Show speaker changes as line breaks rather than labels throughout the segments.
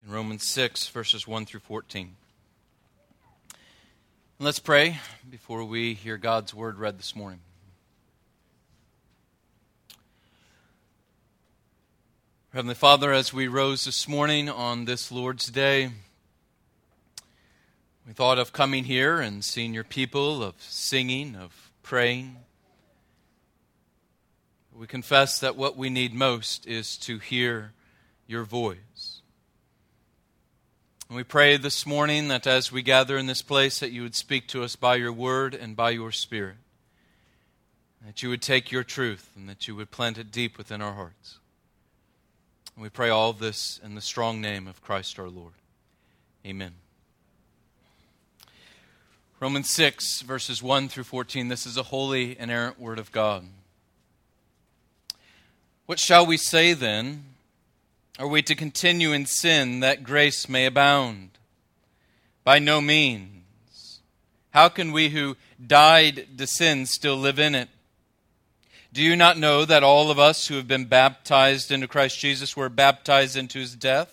in Romans 6, verses 1 through 14. And let's pray before we hear God's word read this morning. Heavenly Father, as we rose this morning on this Lord's Day, we thought of coming here and seeing your people, of singing, of praying. We confess that what we need most is to hear your voice. And we pray this morning that as we gather in this place, that you would speak to us by your word and by your Spirit. That you would take your truth and that you would plant it deep within our hearts. And we pray all this in the strong name of Christ our Lord. Amen. Romans 6, verses 1 through 14. This is a holy, inerrant word of God. What shall we say then? Are we to continue in sin that grace may abound? By no means. How can we who died to sin still live in it? Do you not know that all of us who have been baptized into Christ Jesus were baptized into his death?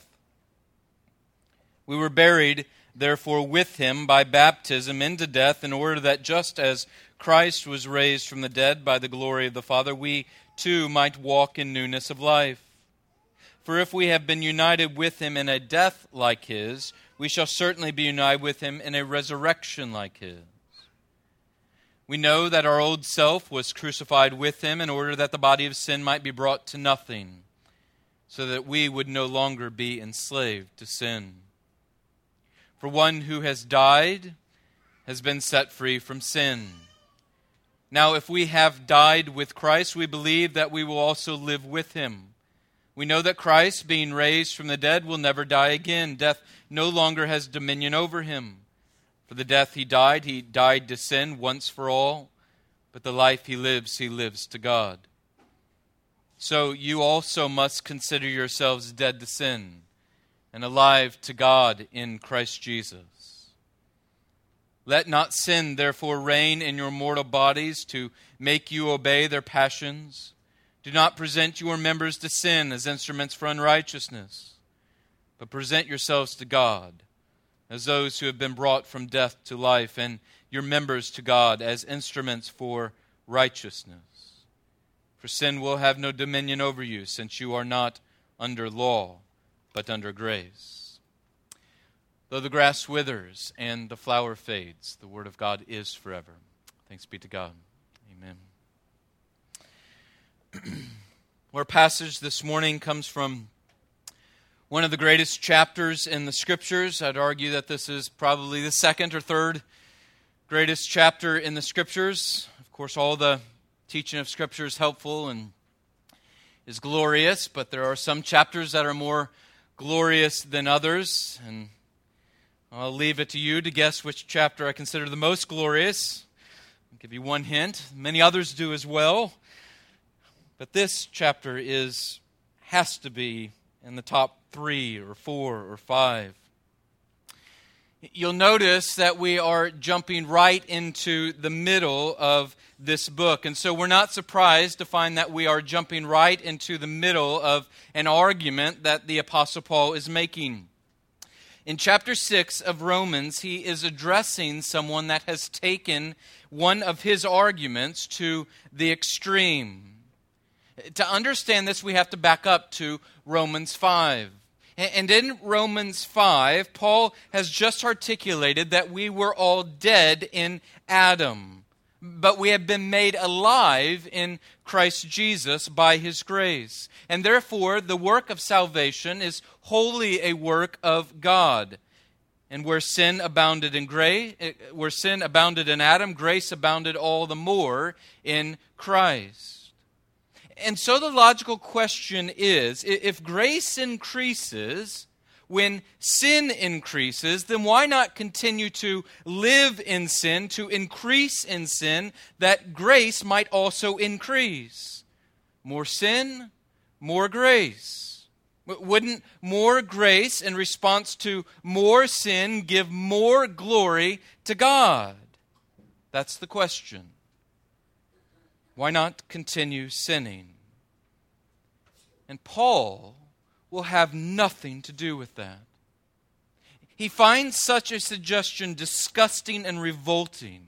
We were buried, therefore, with him by baptism into death, in order that just as Christ was raised from the dead by the glory of the Father, we too might walk in newness of life. For if we have been united with him in a death like his, we shall certainly be united with him in a resurrection like his. We know that our old self was crucified with him in order that the body of sin might be brought to nothing, so that we would no longer be enslaved to sin. For one who has died has been set free from sin. Now, if we have died with Christ, we believe that we will also live with him. We know that Christ, being raised from the dead, will never die again. Death no longer has dominion over him. For the death he died to sin once for all. But the life he lives to God. So you also must consider yourselves dead to sin and alive to God in Christ Jesus. Let not sin, therefore, reign in your mortal bodies to make you obey their passions. Do not present your members to sin as instruments for unrighteousness, but present yourselves to God as those who have been brought from death to life, and your members to God as instruments for righteousness. For sin will have no dominion over you, since you are not under law, but under grace. Though the grass withers and the flower fades, the word of God is forever. Thanks be to God. Amen. Our passage this morning comes from one of the greatest chapters in the Scriptures. I'd argue that this is probably the second or third greatest chapter in the Scriptures. Of course, all the teaching of Scripture is helpful and is glorious, but there are some chapters that are more glorious than others, and I'll leave it to you to guess which chapter I consider the most glorious. I'll give you one hint. Many others do as well. But this chapter has to be in the top 3 or 4 or 5. You'll notice that we are jumping right into the middle of this book. And so we're not surprised to find that we are jumping right into the middle of an argument that the Apostle Paul is making. In chapter 6 of Romans, he is addressing someone that has taken one of his arguments to the extreme. To understand this, we have to back up to Romans 5. And in Romans 5, Paul has just articulated that we were all dead in Adam, but we have been made alive in Christ Jesus by his grace. And therefore, the work of salvation is wholly a work of God. And where sin abounded in Adam, grace abounded all the more in Christ. And so the logical question is, if grace increases when sin increases, then why not continue to live in sin, to increase in sin, that grace might also increase? More sin, more grace. Wouldn't more grace in response to more sin give more glory to God? That's the question. Why not continue sinning? And Paul will have nothing to do with that. he finds such a suggestion disgusting and revolting.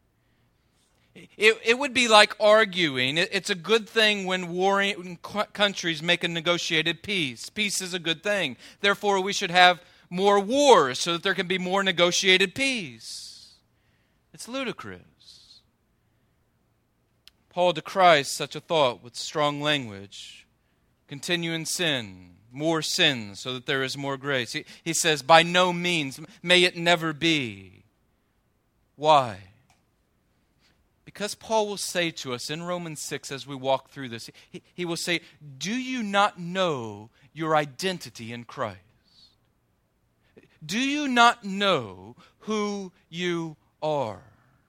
It would be like arguing. It's a good thing when warring countries make a negotiated peace. Peace is a good thing. Therefore, we should have more wars so that there can be more negotiated peace. It's ludicrous. Paul decries such a thought with strong language. Continue in sin, more sin, so that there is more grace. He says, by no means, may it never be. Why? Because Paul will say to us in Romans 6 as we walk through this, he will say, do you not know your identity in Christ? Do you not know who you are?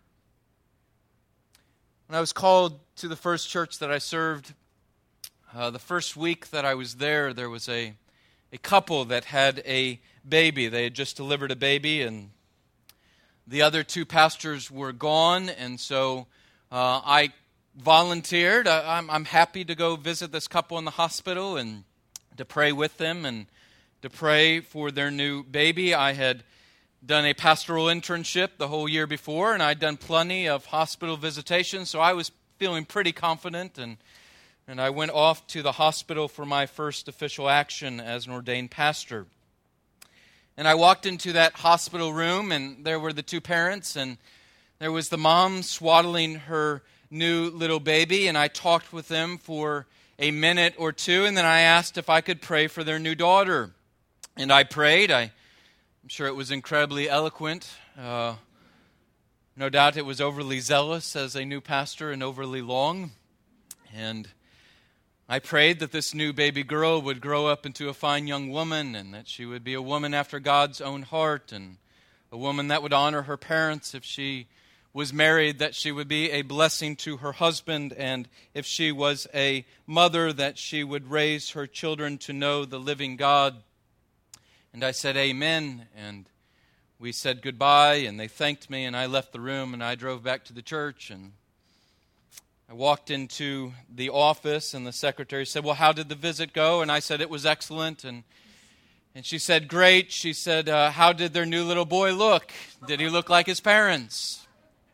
When I was called to the first church that I served, the first week that I was there was a couple that had a baby. They had just delivered a baby, and the other two pastors were gone, and so I volunteered. I'm happy to go visit this couple in the hospital and to pray with them and to pray for their new baby. I had done a pastoral internship the whole year before, and I'd done plenty of hospital visitations, so I was feeling pretty confident, and I went off to the hospital for my first official action as an ordained pastor. And I walked into that hospital room, and there were the two parents, and there was the mom swaddling her new little baby, and I talked with them for a minute or two, and then I asked if I could pray for their new daughter. And I prayed. I'm sure it was incredibly eloquent. No doubt it was overly zealous as a new pastor and overly long. And I prayed that this new baby girl would grow up into a fine young woman, and that she would be a woman after God's own heart, and a woman that would honor her parents. If she was married, that she would be a blessing to her husband, and if she was a mother, that she would raise her children to know the living God. And I said, amen, and we said goodbye, and they thanked me, and I left the room, and I drove back to the church, and I walked into the office, and the secretary said, well, how did the visit go? And I said, it was excellent, and she said, great. She said, how did their new little boy look? Did he look like his parents?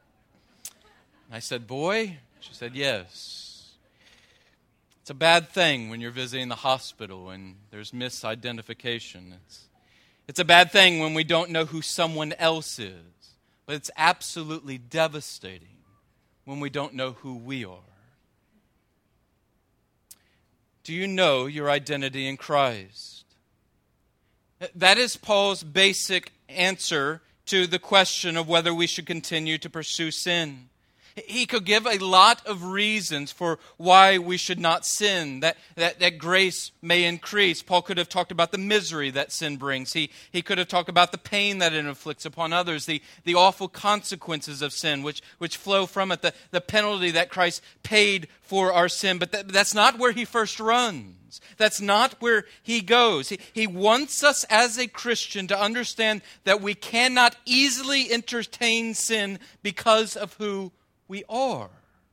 I said, boy? She said, yes. It's a bad thing when you're visiting the hospital and there's misidentification. It's a bad thing when we don't know who someone else is. But it's absolutely devastating when we don't know who we are. Do you know your identity in Christ? That is Paul's basic answer to the question of whether we should continue to pursue sin. He could give a lot of reasons for why we should not sin, that grace may increase. Paul could have talked about the misery that sin brings. He could have talked about the pain that it inflicts upon others, the awful consequences of sin which flow from it, the penalty that Christ paid for our sin. But that's not where he first runs. That's not where he goes. He wants us as a Christian to understand that we cannot easily entertain sin because of who we are.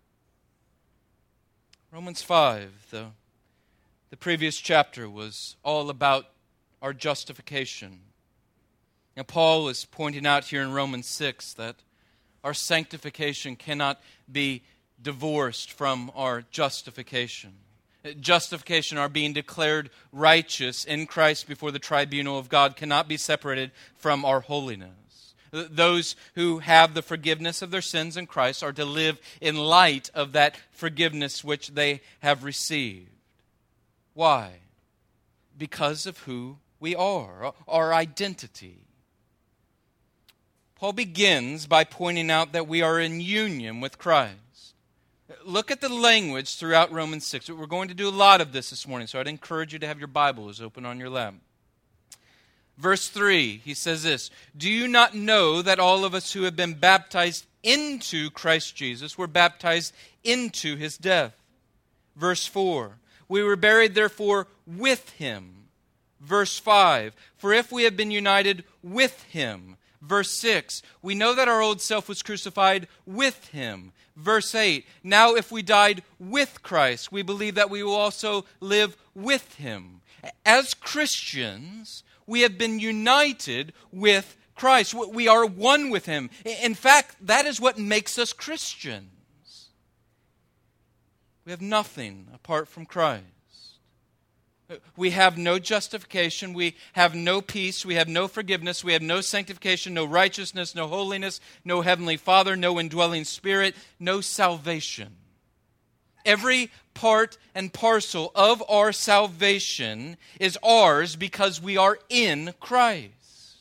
Romans 5, the previous chapter, was all about our justification. Now, Paul is pointing out here in Romans 6 that our sanctification cannot be divorced from our justification. Justification, our being declared righteous in Christ before the tribunal of God, cannot be separated from our holiness. Those who have the forgiveness of their sins in Christ are to live in light of that forgiveness which they have received. Why? Because of who we are, our identity. Paul begins by pointing out that we are in union with Christ. Look at the language throughout Romans 6. We're going to do a lot of this morning, so I'd encourage you to have your Bibles open on your lap. Verse 3, he says this, do you not know that all of us who have been baptized into Christ Jesus were baptized into his death? Verse 4, we were buried therefore with him. Verse 5, for if we have been united with him. Verse 6, we know that our old self was crucified with him. Verse 8, now if we died with Christ, we believe that we will also live with him. As Christians, We have been united with Christ. We are one with Him. In fact, that is what makes us Christians. We have nothing apart from Christ. We have no justification, we have no peace, we have no forgiveness, we have no sanctification, no righteousness, no holiness, no heavenly Father, no indwelling Spirit, no salvation. Every part and parcel of our salvation is ours because we are in Christ.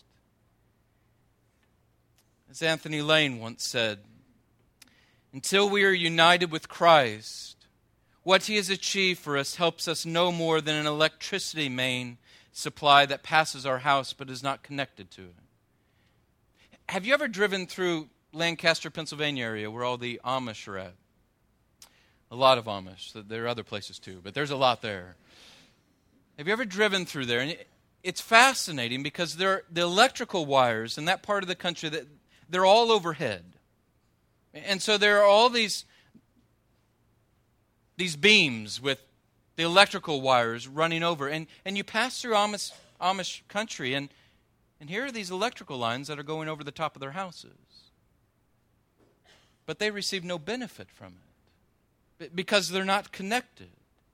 As Anthony Lane once said, until we are united with Christ, what He has achieved for us helps us no more than an electricity main supply that passes our house but is not connected to it. Have you ever driven through Lancaster, Pennsylvania area where all the Amish are at? A lot of Amish. There are other places too, but there's a lot there. Have you ever driven through there? And it's fascinating because the electrical wires in that part of the country, they're all overhead. And so there are all these beams with the electrical wires running over. And you pass through Amish country, and here are these electrical lines that are going over the top of their houses. But they receive no benefit from it because they're not connected.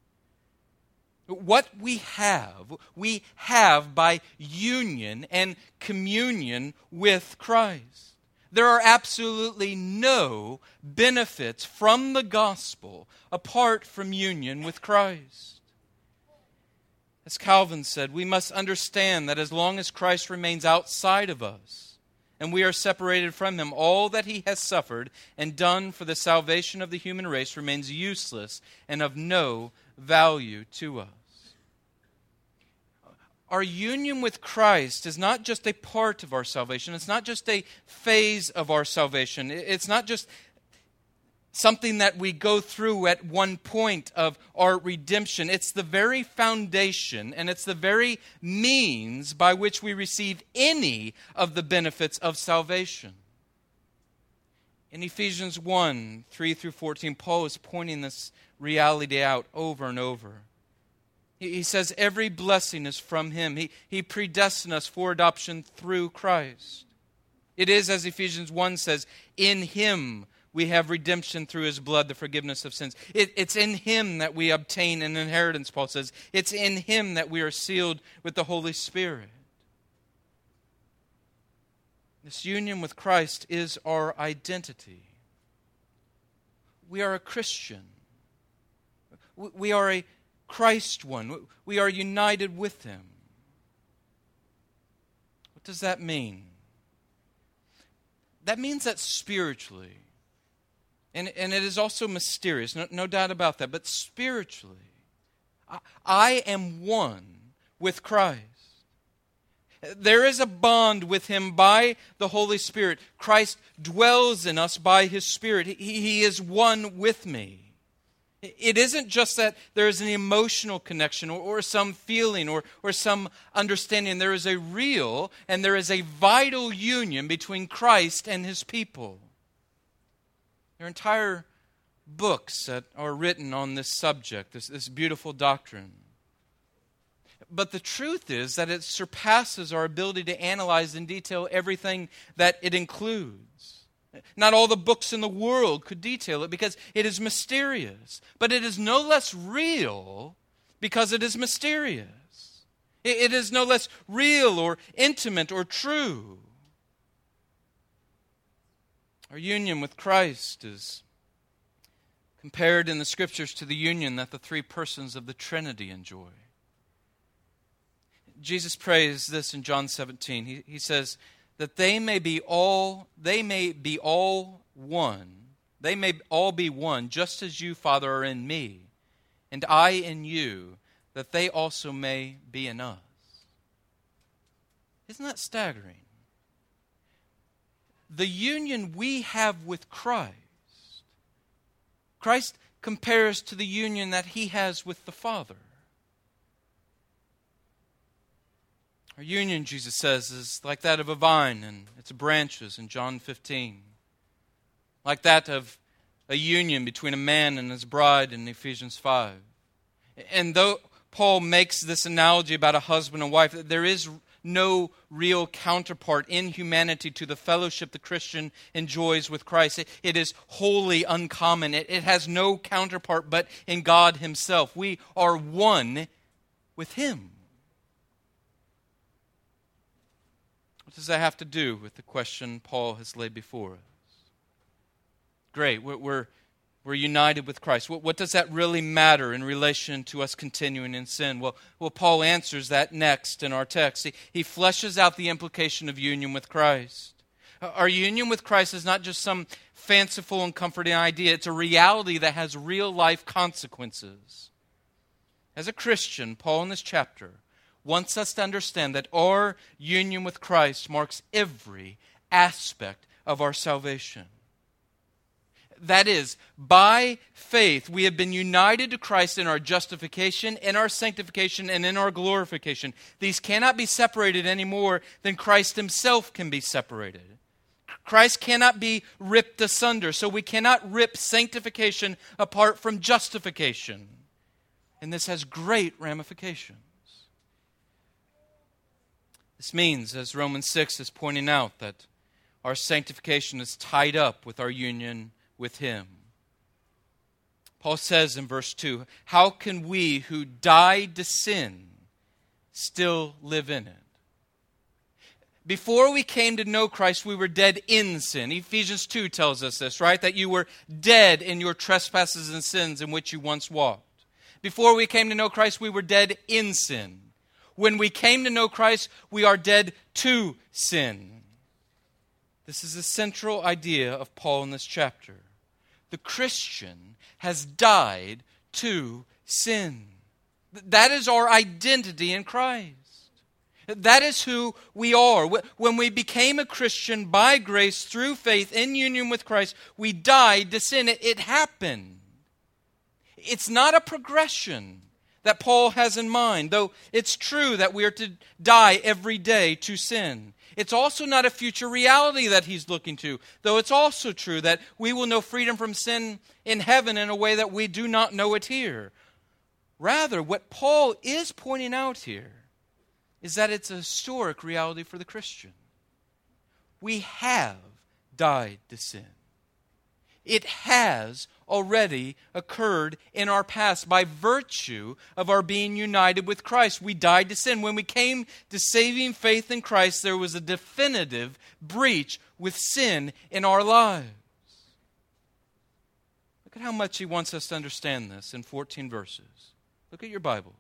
What we have by union and communion with Christ. There are absolutely no benefits from the gospel apart from union with Christ. As Calvin said, we must understand that as long as Christ remains outside of us and we are separated from Him, all that He has suffered and done for the salvation of the human race remains useless and of no value to us. Our union with Christ is not just a part of our salvation. It's not just a phase of our salvation. It's not just something that we go through at one point of our redemption. It's the very foundation and it's the very means by which we receive any of the benefits of salvation. In Ephesians 1, 3 through 14, Paul is pointing this reality out over and over. He says every blessing is from Him. He predestined us for adoption through Christ. It is, as Ephesians 1 says, in Him we have redemption through His blood, the forgiveness of sins. It's in Him that we obtain an inheritance, Paul says. It's in Him that we are sealed with the Holy Spirit. This union with Christ is our identity. We are a Christian. We are a Christ one. We are united with Him. What does that mean? That means that spiritually, and it is also mysterious, no doubt about that, but spiritually, I am one with Christ. There is a bond with Him by the Holy Spirit. Christ dwells in us by His Spirit. He is one with me. It isn't just that there is an emotional connection or some feeling or some understanding. There is a real and there is a vital union between Christ and His people. There are entire books that are written on this subject, this beautiful doctrine. But the truth is that it surpasses our ability to analyze in detail everything that it includes. Not all the books in the world could detail it because it is mysterious. But it is no less real because it is mysterious. It is no less real or intimate or true. Our union with Christ is compared in the Scriptures to the union that the three persons of the Trinity enjoy. Jesus prays this in John 17. He says, that they may be all one. They may all be one, just as you, Father, are in me, and I in you, that they also may be in us. Isn't that staggering? The union we have with Christ compares to the union that He has with the Father. Our union, Jesus says, is like that of a vine and its branches in John 15. Like that of a union between a man and his bride in Ephesians 5. And though Paul makes this analogy about a husband and wife, there is no real counterpart in humanity to the fellowship the Christian enjoys with Christ. It is wholly uncommon. It has no counterpart but in God himself. We are one with him. What does that have to do with the question Paul has laid before us? Great, we're united with Christ. What does that really matter in relation to us continuing in sin? Well, Paul answers that next in our text. He fleshes out the implication of union with Christ. Our union with Christ is not just some fanciful and comforting idea. It's a reality that has real life consequences. As a Christian, Paul in this chapter wants us to understand that our union with Christ marks every aspect of our salvation. That is, by faith, we have been united to Christ in our justification, in our sanctification, and in our glorification. These cannot be separated any more than Christ himself can be separated. Christ cannot be ripped asunder, so we cannot rip sanctification apart from justification. And this has great ramifications. This means, as Romans 6 is pointing out, that our sanctification is tied up with our union with him. Paul says in verse 2, how can we who died to sin still live in it? Before we came to know Christ, we were dead in sin. Ephesians 2 tells us this, right? That you were dead in your trespasses and sins in which you once walked. Before we came to know Christ, we were dead in sin. When we came to know Christ, we are dead to sin. This is the central idea of Paul in this chapter. The Christian has died to sin. That is our identity in Christ. That is who we are. When we became a Christian by grace through faith in union with Christ, we died to sin. It happened. It's not a progression that Paul has in mind, though it's true that we are to die every day to sin. It's also not a future reality that he's looking to, though it's also true that we will know freedom from sin in heaven in a way that we do not know it here. Rather, what Paul is pointing out here is that it's a historic reality for the Christian. We have died to sin. It has already occurred in our past by virtue of our being united with Christ. We died to sin. When we came to saving faith in Christ, there was a definitive breach with sin in our lives. Look at how much he wants us to understand this in 14 verses. Look at your Bibles.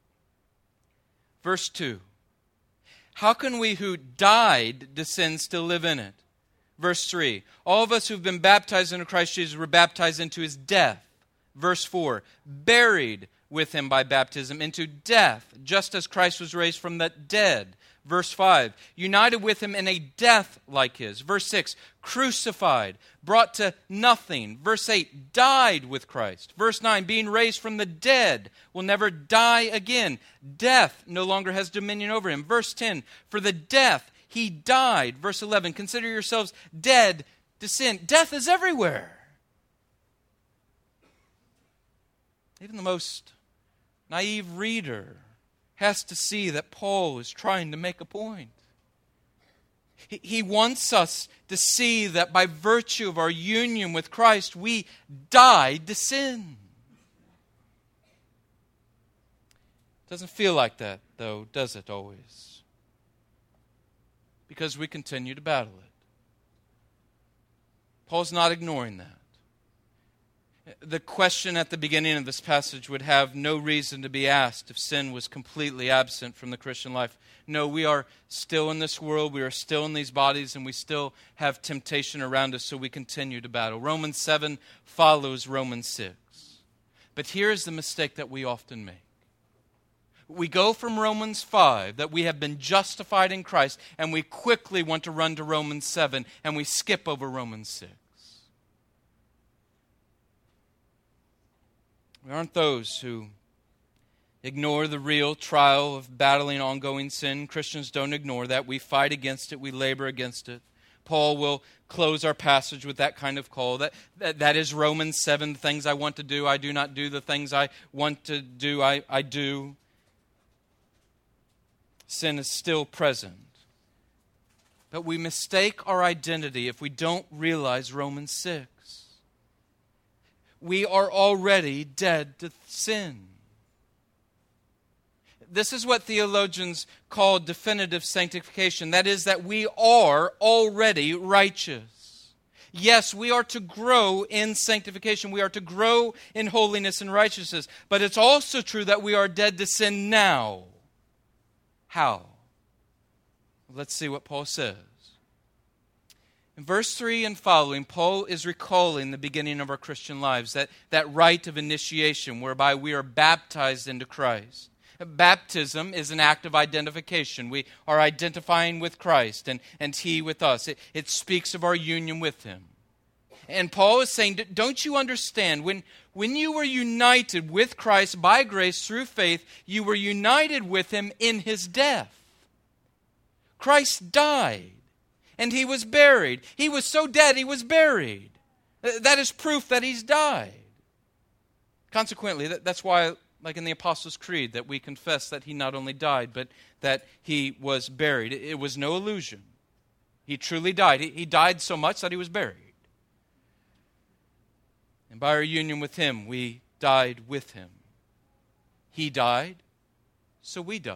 Verse 2. How can we who died to sin still live in it? Verse 3, all of us who've been baptized into Christ Jesus were baptized into his death. Verse 4, buried with him by baptism into death, just as Christ was raised from the dead. Verse 5, united with him in a death like his. Verse 6, crucified, brought to nothing. Verse 8, died with Christ. Verse 9, being raised from the dead, will never die again. Death no longer has dominion over him. Verse 10, for the death he died. Verse 11, consider yourselves dead to sin. Death is everywhere. Even the most naive reader has to see that Paul is trying to make a point. He wants us to see that by virtue of our union with Christ, we died to sin. Doesn't feel like that, though, does it always? Because we continue to battle it. Paul's not ignoring that. The question at the beginning of this passage would have no reason to be asked if sin was completely absent from the Christian life. No, we are still in this world, we are still in these bodies, and we still have temptation around us, so we continue to battle. Romans 7 follows Romans 6. But here's the mistake that we often make. We go from Romans 5, that we have been justified in Christ, and we quickly want to run to Romans 7, and we skip over Romans 6. We aren't those who ignore the real trial of battling ongoing sin. Christians don't ignore that. We fight against it. We labor against it. Paul will close our passage with that kind of call. That is Romans 7, the things I want to do, I do not do. The things I want to do, I do. sin is still present. But we mistake our identity if we don't realize Romans 6. We are already dead to sin. This is what theologians call definitive sanctification. That is, that we are already righteous. Yes, we are to grow in sanctification. We are to grow in holiness and righteousness. But it's also true that we are dead to sin now. How? Let's see what Paul says. In verse 3 and following, Paul is recalling the beginning of our Christian lives, that rite of initiation whereby we are baptized into Christ. Baptism is an act of identification. We are identifying with Christ and He with us. It speaks of our union with Him. And Paul is saying, don't you understand? When you were united with Christ by grace through faith, you were united with Him in His death. Christ died, and He was buried. He was so dead, He was buried. That is proof that He's died. Consequently, that's why, like in the Apostles' Creed, that we confess that He not only died, but that He was buried. It was no illusion. He truly died. He died so much that He was buried. And by our union with Him, we died with Him. He died, so we died.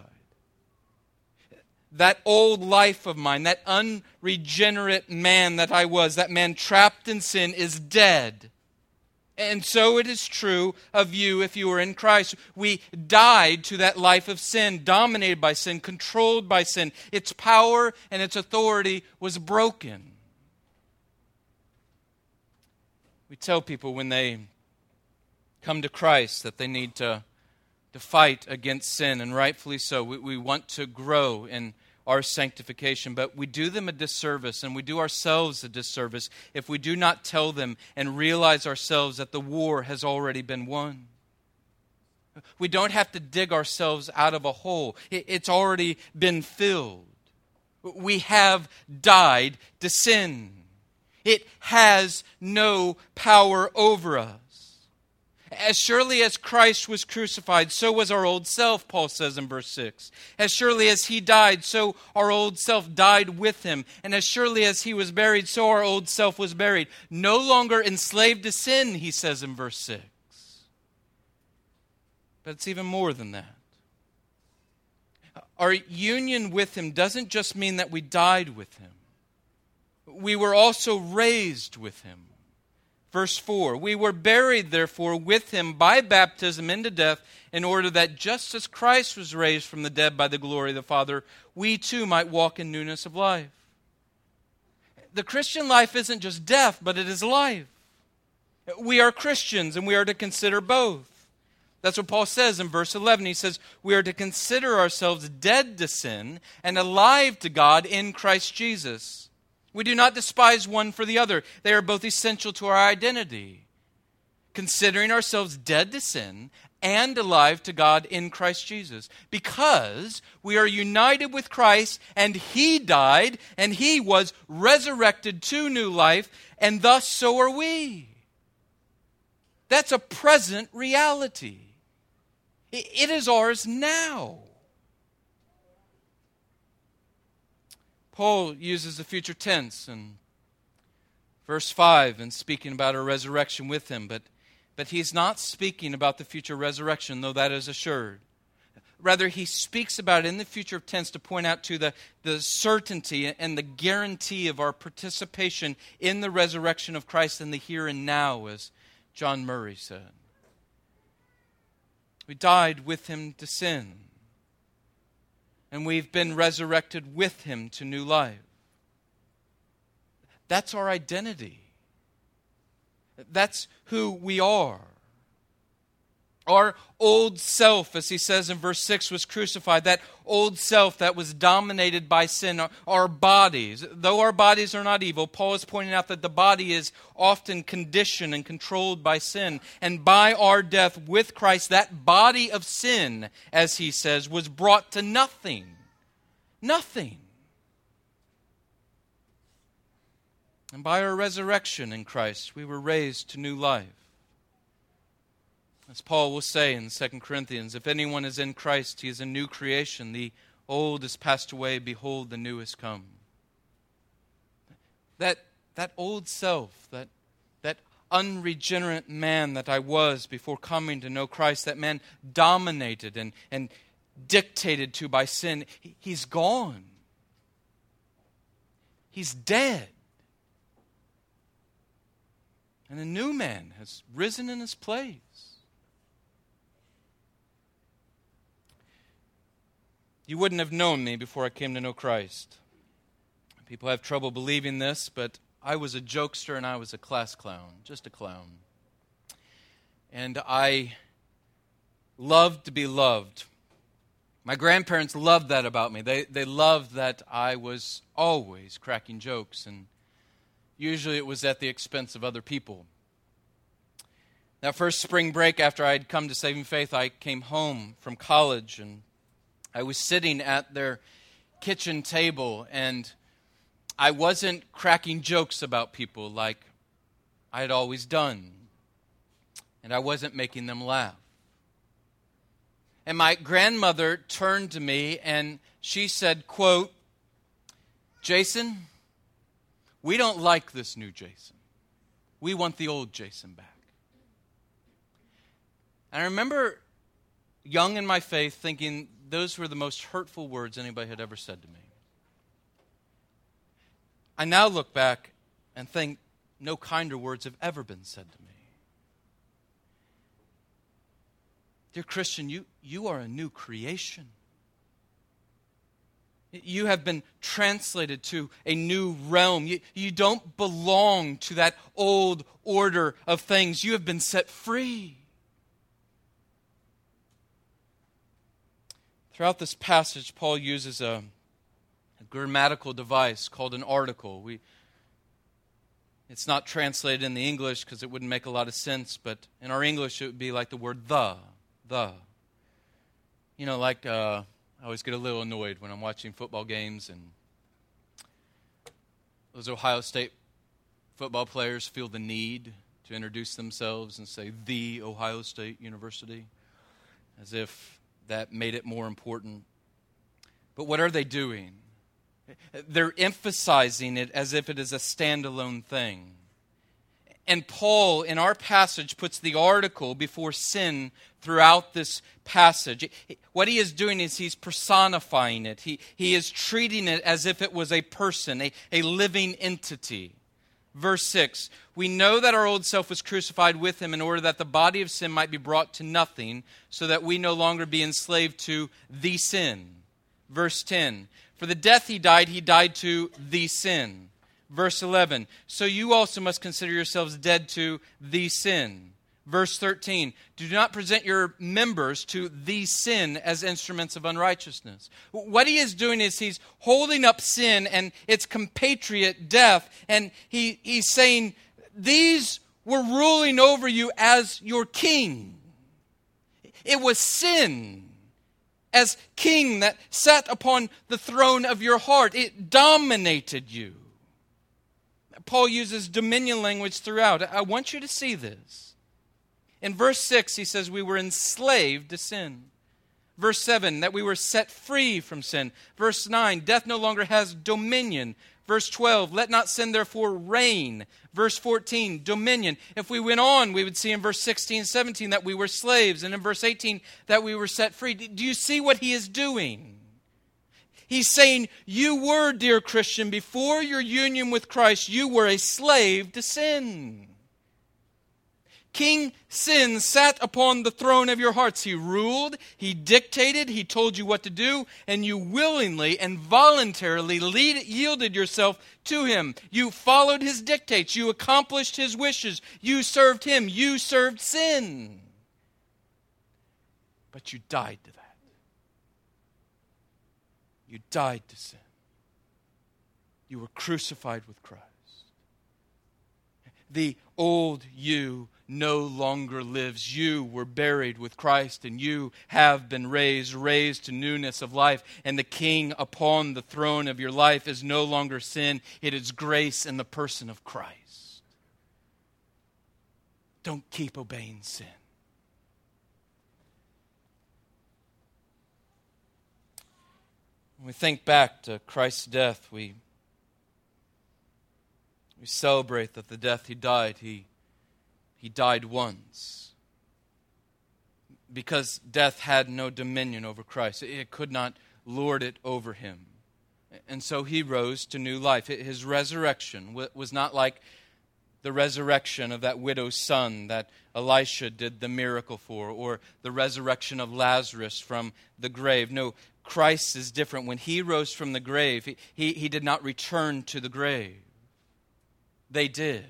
That old life of mine, that unregenerate man that I was, that man trapped in sin, is dead. And so it is true of you if you are in Christ. We died to that life of sin, dominated by sin, controlled by sin. Its power and its authority was broken. We tell people when they come to Christ that they need to fight against sin, and rightfully so. We want to grow in our sanctification, but we do them a disservice, and we do ourselves a disservice if we do not tell them and realize ourselves that the war has already been won. We don't have to dig ourselves out of a hole. It's already been filled. We have died to sin. It has no power over us. As surely as Christ was crucified, so was our old self, Paul says in verse 6. As surely as He died, so our old self died with Him. And as surely as He was buried, so our old self was buried. No longer enslaved to sin, he says in verse 6. But it's even more than that. Our union with Him doesn't just mean that we died with Him. We were also raised with Him. Verse 4, we were buried, therefore, with Him by baptism into death, in order that just as Christ was raised from the dead by the glory of the Father, we too might walk in newness of life. The Christian life isn't just death, but it is life. We are Christians, and we are to consider both. That's what Paul says in verse 11. He says, we are to consider ourselves dead to sin and alive to God in Christ Jesus. We do not despise one for the other. They are both essential to our identity. Considering ourselves dead to sin and alive to God in Christ Jesus. Because we are united with Christ, and He died, and He was resurrected to new life, and thus so are we. That's a present reality. It is ours now. Paul uses the future tense in verse 5 in speaking about our resurrection with Him, but he's not speaking about the future resurrection, though that is assured. Rather, he speaks about it in the future tense to point out to the certainty and the guarantee of our participation in the resurrection of Christ in the here and now, as John Murray said. We died with Him to sin, and we've been resurrected with Him to new life. That's our identity. That's who we are. Our old self, as he says in verse 6, was crucified. That old self that was dominated by sin. Our bodies, though our bodies are not evil, Paul is pointing out that the body is often conditioned and controlled by sin. And by our death with Christ, that body of sin, as he says, was brought to nothing. Nothing. And by our resurrection in Christ, we were raised to new life. As Paul will say in 2 Corinthians, if anyone is in Christ, he is a new creation. The old has passed away, behold, the new has come. That old self, that unregenerate man that I was before coming to know Christ, that man dominated and dictated to by sin, he's gone. He's dead. And a new man has risen in his place. You wouldn't have known me before I came to know Christ. People have trouble believing this, but I was a jokester and I was a class clown, just a clown. And I loved to be loved. My grandparents loved that about me. They loved that I was always cracking jokes, and usually it was at the expense of other people. That first spring break after I had come to saving faith, I came home from college, and I was sitting at their kitchen table, and I wasn't cracking jokes about people like I had always done, and I wasn't making them laugh. And my grandmother turned to me and she said, quote, "Jason, we don't like this new Jason. We want the old Jason back." And I remember, young in my faith, thinking those were the most hurtful words anybody had ever said to me. I now look back and think no kinder words have ever been said to me. Dear Christian, you are a new creation. You have been translated to a new realm. You don't belong to that old order of things. You have been set free. Throughout this passage, Paul uses a grammatical device called an article. It's not translated in the English because it wouldn't make a lot of sense, but in our English it would be like the word the. You know, like I always get a little annoyed when I'm watching football games and those Ohio State football players feel the need to introduce themselves and say, "The Ohio State University," as if that made it more important. But what are they doing? They're emphasizing it as if it is a standalone thing. And Paul, in our passage, puts the article before sin throughout this passage. What he is doing is he's personifying it. He is treating it as if it was a person, a living entity. Verse 6, "We know that our old self was crucified with him in order that the body of sin might be brought to nothing, so that we no longer be enslaved to the sin." Verse 10, "For the death he died to the sin." Verse 11, "So you also must consider yourselves dead to the sin." Verse 13, "Do not present your members to the sin as instruments of unrighteousness." What he is doing is he's holding up sin and its compatriot death, and he's saying, these were ruling over you as your king. It was sin as king that sat upon the throne of your heart. It dominated you. Paul uses dominion language throughout. I want you to see this. In verse 6, he says we were enslaved to sin. Verse 7, that we were set free from sin. Verse 9, death no longer has dominion. Verse 12, let not sin therefore reign. Verse 14, dominion. If we went on, we would see in verse 16, 17 that we were slaves. And in verse 18, that we were set free. Do you see what he is doing? He's saying, you were, dear Christian, before your union with Christ, you were a slave to sin. King Sin sat upon the throne of your hearts. He ruled, he dictated, he told you what to do, and you willingly and voluntarily yielded yourself to him. You followed his dictates. You accomplished his wishes. You served him. You served sin. But you died to that. You died to sin. You were crucified with Christ. The old you no longer lives. You were buried with Christ, and you have been raised to newness of life. And the King upon the throne of your life is no longer sin. It is grace in the person of Christ. Don't keep obeying sin. When we think back to Christ's death, we celebrate that the death He died, He died once. Because death had no dominion over Christ. It could not lord it over Him. And so He rose to new life. His resurrection was not like the resurrection of that widow's son that Elisha did the miracle for, or the resurrection of Lazarus from the grave. No, Christ is different. When He rose from the grave, he did not return to the grave. They did.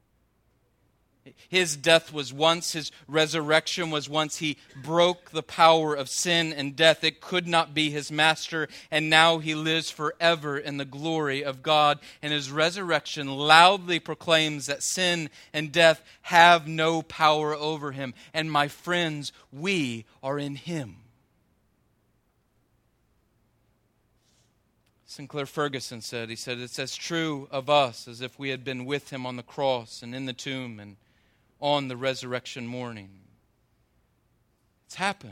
His death was once, His resurrection was once. He broke the power of sin and death. It could not be His master, and now He lives forever in the glory of God. And His resurrection loudly proclaims that sin and death have no power over Him. And my friends, we are in Him. Sinclair Ferguson said, it's as true of us as if we had been with Him on the cross and in the tomb and on the resurrection morning. It's happened.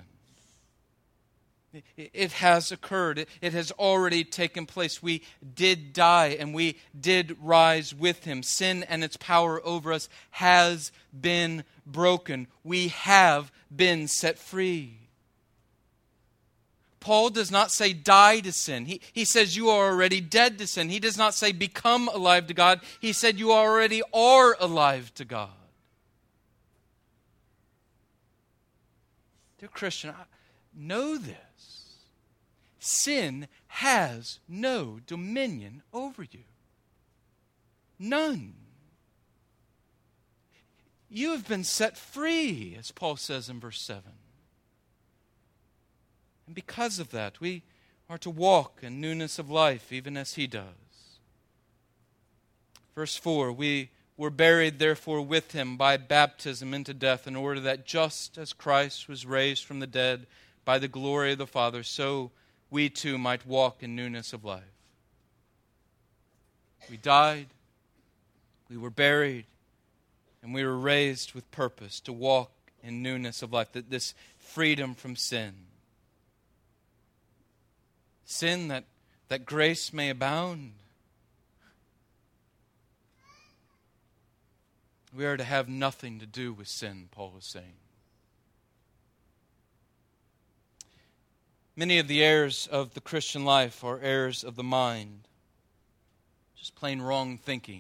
It has occurred. It has already taken place. We did die and we did rise with Him. Sin and its power over us has been broken. We have been set free. Paul does not say die to sin. He says you are already dead to sin. He does not say become alive to God. He said you already are alive to God. Dear Christian, know this. Sin has no dominion over you. None. You have been set free, as Paul says in verse 7. And because of that, we are to walk in newness of life, even as He does. Verse 4, we were buried therefore with Him by baptism into death, in order that just as Christ was raised from the dead by the glory of the Father, so we too might walk in newness of life. We died, we were buried, and we were raised with purpose to walk in newness of life, this freedom from sin. Sin that grace may abound. We are to have nothing to do with sin, Paul is saying. Many of the errors of the Christian life are errors of the mind. Just plain wrong thinking.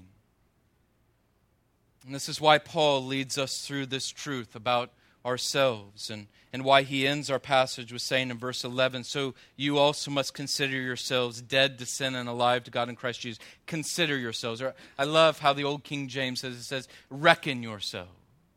And this is why Paul leads us through this truth about ourselves and why he ends our passage with saying in verse 11, so you also must consider yourselves dead to sin and alive to God in Christ Jesus. Consider yourselves. I love how the old King James says, it says, reckon yourselves.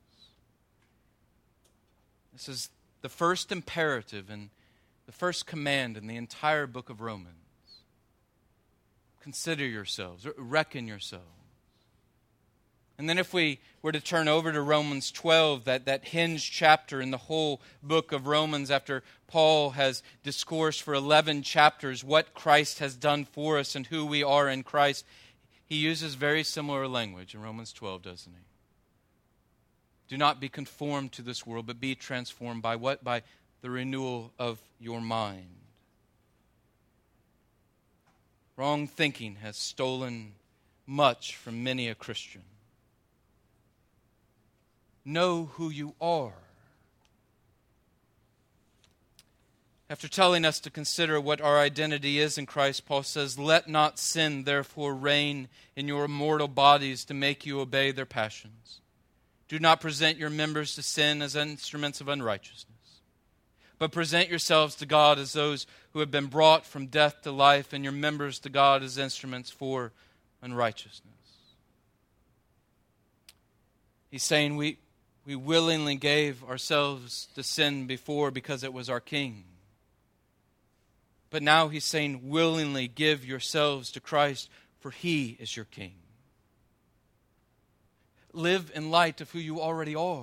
This is the first imperative and the first command in the entire book of Romans. Consider yourselves, reckon yourselves. And then if we were to turn over to Romans 12, that hinge chapter in the whole book of Romans, after Paul has discoursed for 11 chapters what Christ has done for us and who we are in Christ, he uses very similar language in Romans 12, doesn't he? Do not be conformed to this world, but be transformed by what? By the renewal of your mind. Wrong thinking has stolen much from many a Christian. Know who you are. After telling us to consider what our identity is in Christ, Paul says, let not sin therefore reign in your mortal bodies to make you obey their passions. Do not present your members to sin as instruments of unrighteousness, but present yourselves to God as those who have been brought from death to life, and your members to God as instruments for unrighteousness. He's saying we willingly gave ourselves to sin before because it was our king. But now he's saying, willingly give yourselves to Christ, for He is your king. Live in light of who you already are.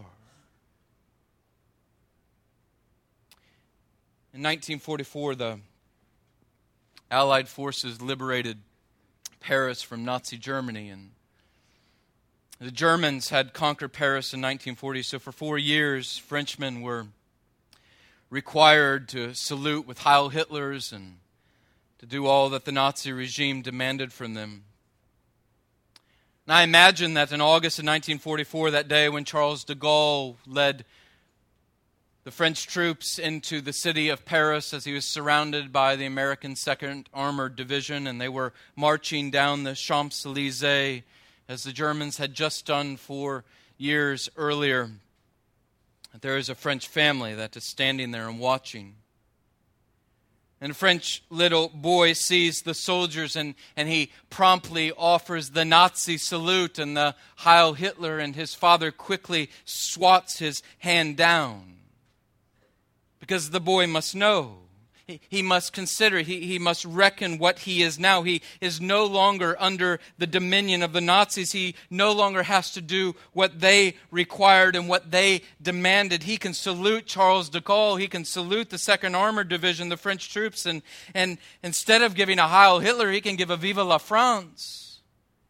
In 1944, the Allied forces liberated Paris from Nazi Germany, and the Germans had conquered Paris in 1940, so for 4 years, Frenchmen were required to salute with Heil Hitlers and to do all that the Nazi regime demanded from them. And I imagine that in August of 1944, that day when Charles de Gaulle led the French troops into the city of Paris as he was surrounded by the American 2nd Armored Division, and they were marching down the Champs-Élysées as the Germans had just done 4 years earlier. There is a French family that is standing there and watching. And a French little boy sees the soldiers and he promptly offers the Nazi salute and the Heil Hitler, and his father quickly swats his hand down. Because the boy must know. He must consider, he must reckon what he is now. He is no longer under the dominion of the Nazis. He no longer has to do what they required and what they demanded. He can salute Charles de Gaulle. He can salute the 2nd Armored Division, the French troops. And instead of giving a Heil Hitler, he can give a Vive la France.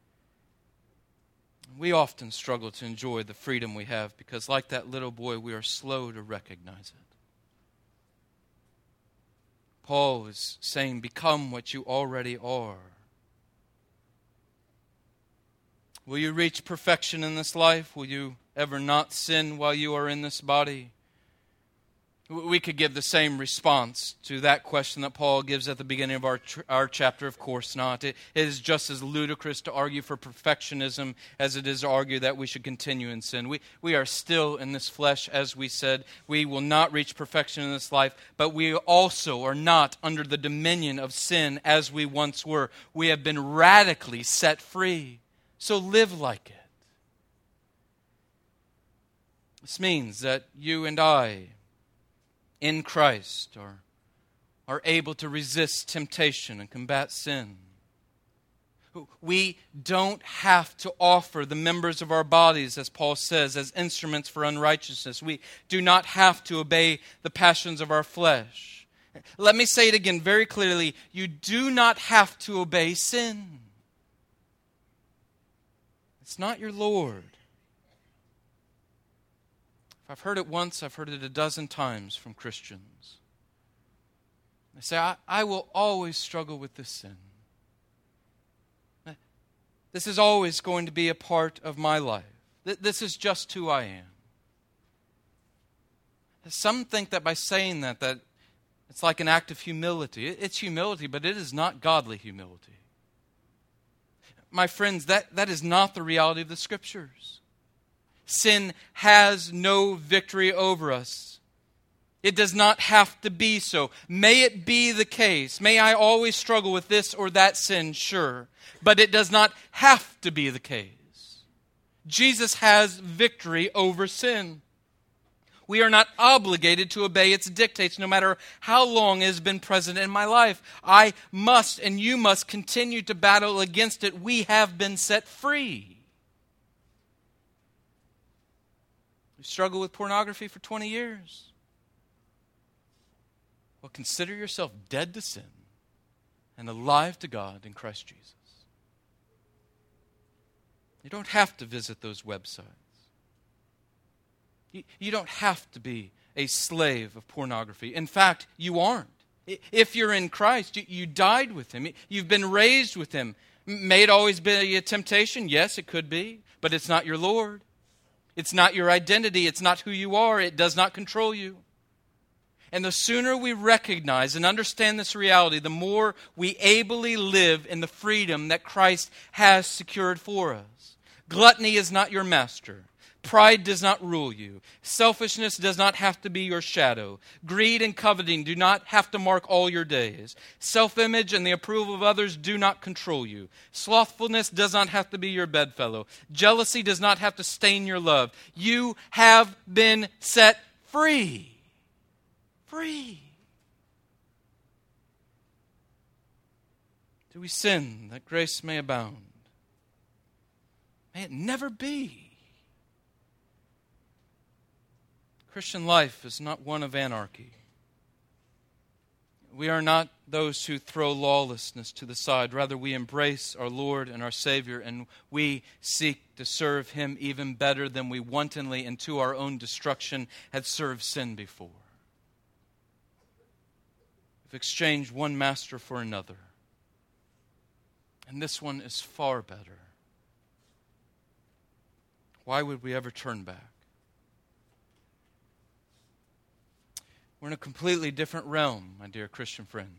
We often struggle to enjoy the freedom we have because, like that little boy, we are slow to recognize it. Paul is saying, become what you already are. Will you reach perfection in this life? Will you ever not sin while you are in this body? We could give the same response to that question that Paul gives at the beginning of our chapter. Of course not. It is just as ludicrous to argue for perfectionism as it is to argue that we should continue in sin. We are still in this flesh, as we said. We will not reach perfection in this life, but we also are not under the dominion of sin as we once were. We have been radically set free. So live like it. This means that you and I, in Christ, are able to resist temptation and combat sin. We don't have to offer the members of our bodies, as Paul says, as instruments for unrighteousness. We do not have to obey the passions of our flesh. Let me say it again very clearly. You do not have to obey sin. It's not your Lord. If I've heard it once, I've heard it a dozen times from Christians. They say, I will always struggle with this sin. This is always going to be a part of my life. This is just who I am. Some think that by saying that it's like an act of humility. It's humility, but it is not godly humility. My friends, that is not the reality of the Scriptures. Sin has no victory over us. It does not have to be so. May it be the case. May I always struggle with this or that sin, sure. But it does not have to be the case. Jesus has victory over sin. We are not obligated to obey its dictates no matter how long it has been present in my life. I must and you must continue to battle against it. We have been set free. You struggled with pornography for 20 years. Well, consider yourself dead to sin and alive to God in Christ Jesus. You don't have to visit those websites. You don't have to be a slave of pornography. In fact, you aren't. If you're in Christ, you died with Him. You've been raised with Him. May it always be a temptation? Yes, it could be. But it's not your Lord. It's not your identity. It's not who you are. It does not control you. And the sooner we recognize and understand this reality, the more we ably live in the freedom that Christ has secured for us. Gluttony is not your master. Pride does not rule you. Selfishness does not have to be your shadow. Greed and coveting do not have to mark all your days. Self-image and the approval of others do not control you. Slothfulness does not have to be your bedfellow. Jealousy does not have to stain your love. You have been set free. Free. Do we sin that grace may abound? May it never be. Christian life is not one of anarchy. We are not those who throw lawlessness to the side. Rather, we embrace our Lord and our Savior, and we seek to serve Him even better than we wantonly and to our own destruction had served sin before. We've exchanged one master for another. And this one is far better. Why would we ever turn back? We're in a completely different realm, my dear Christian friends.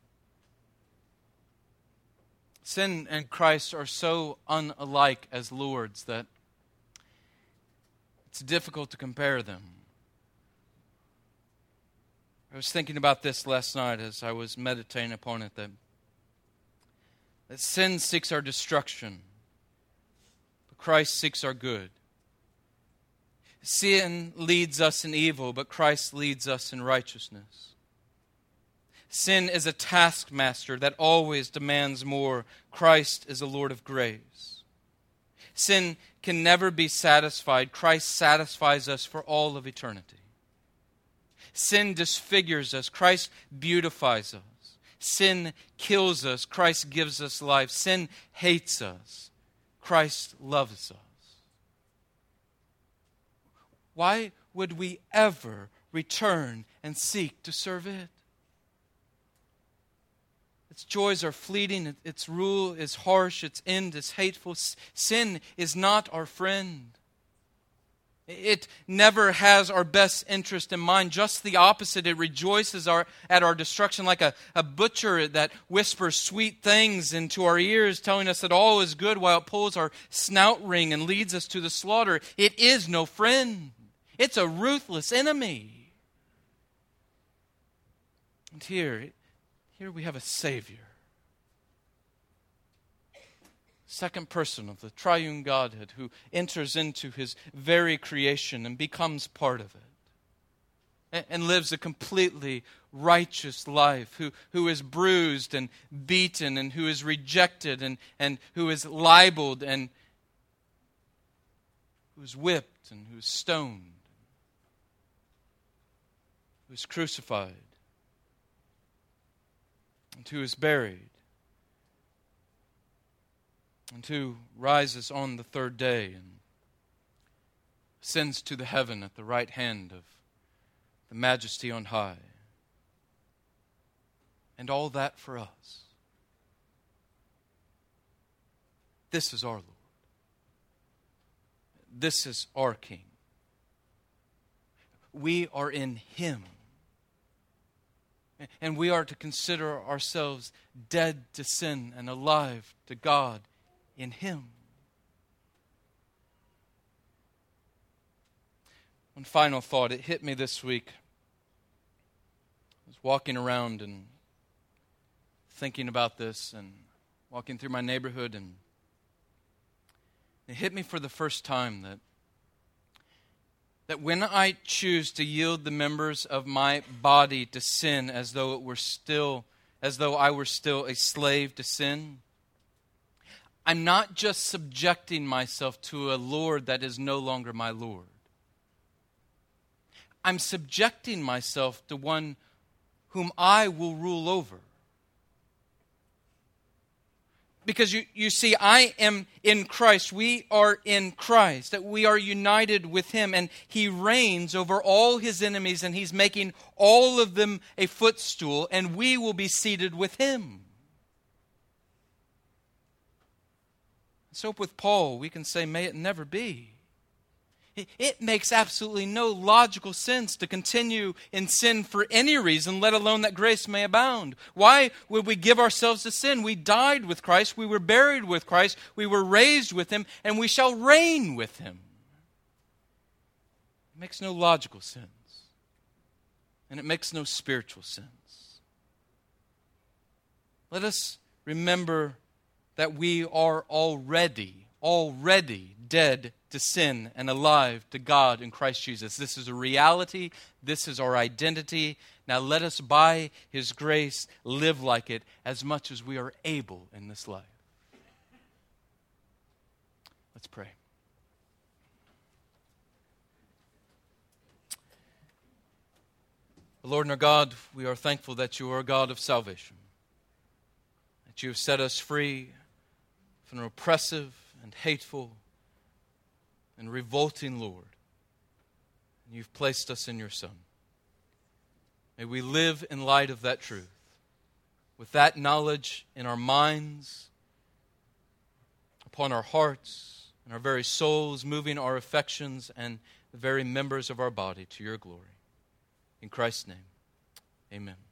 Sin and Christ are so unalike as lords that it's difficult to compare them. I was thinking about this last night as I was meditating upon it, that sin seeks our destruction, but Christ seeks our good. Sin leads us in evil, but Christ leads us in righteousness. Sin is a taskmaster that always demands more. Christ is a Lord of grace. Sin can never be satisfied. Christ satisfies us for all of eternity. Sin disfigures us. Christ beautifies us. Sin kills us. Christ gives us life. Sin hates us. Christ loves us. Why would we ever return and seek to serve it? Its joys are fleeting. Its rule is harsh. Its end is hateful. Sin is not our friend. It never has our best interest in mind. Just the opposite. It rejoices at our destruction like a butcher that whispers sweet things into our ears, telling us that all is good while it pulls our snout ring and leads us to the slaughter. It is no friend. It's a ruthless enemy. And here we have a Savior. Second person of the triune Godhead who enters into His very creation and becomes part of it. And lives a completely righteous life, who is bruised and beaten and who is rejected and who is libeled and who is whipped and who is stoned, who is crucified, and who is buried, and who rises on the third day and ascends to the heaven at the right hand of the Majesty on high. And all that for us. This is our Lord. This is our King. We are in Him. And we are to consider ourselves dead to sin and alive to God in Him. One final thought. It hit me this week. I was walking around and thinking about this and walking through my neighborhood, and it hit me for the first time that when I choose to yield the members of my body to sin as though I were still a slave to sin, I'm not just subjecting myself to a Lord that is no longer my Lord. I'm subjecting myself to one whom I will rule over. Because you see, I am in Christ. We are in Christ. That we are united with Him. And He reigns over all His enemies. And He's making all of them a footstool. And we will be seated with Him. So with Paul, we can say, may it never be. It makes absolutely no logical sense to continue in sin for any reason, let alone that grace may abound. Why would we give ourselves to sin? We died with Christ, we were buried with Christ, we were raised with Him, and we shall reign with Him. It makes no logical sense. And it makes no spiritual sense. Let us remember that we are already dead to sin and alive to God in Christ Jesus. This is a reality. This is our identity. Now let us, by His grace, live like it as much as we are able in this life. Let's pray. Lord and our God, we are thankful that You are a God of salvation, that You have set us free from an oppressive and hateful and revolting Lord. And You've placed us in Your Son. May we live in light of that truth. with that knowledge in our minds, upon our hearts, and our very souls, moving our affections and the very members of our body to your glory. In Christ's name, amen.